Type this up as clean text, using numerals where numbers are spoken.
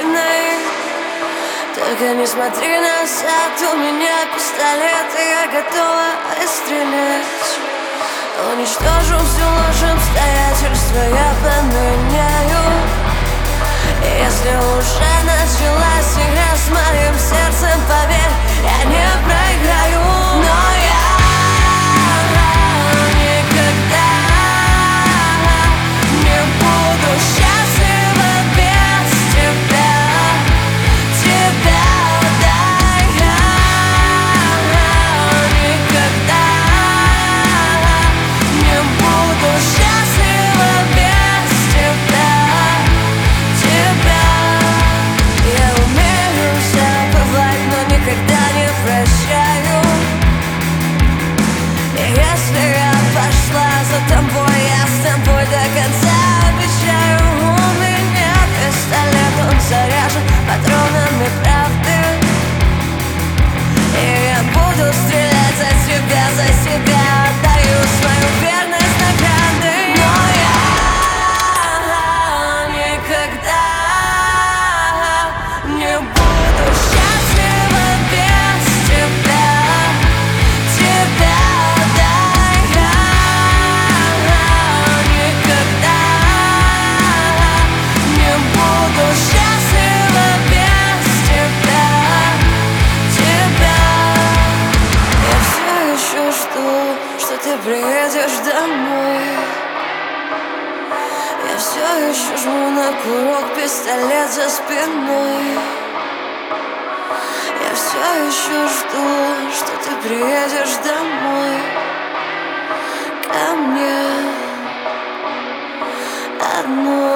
вселенной. Только не смотри назад, у меня пистолет, и я готова выстрелить. Уничтожу всю ложь обстоятельства, я поменяю. И если уже началась игра с моим сердцем, поверь, я не проиграю. Но я никогда не буду счастлива без тебя. Тебя, да, я никогда не буду счастлива без тебя. Тебя. Я умею забывать, но никогда не прощаю. И если я пошла за тобой, я с тобой до конца, обещаю. У меня пистолет, он заряжен патронами правды. И я буду стрелять за себя, отдаю свою верность награды. Но я никогда не буду счастлива без тебя. Тебя, да, я никогда не буду счастлива без тебя. Тебя. Я все еще жду, что ты приедешь домой. Я все еще жму на курок, пистолет за спиной. Я все еще жду, что ты приедешь домой ко мне одной.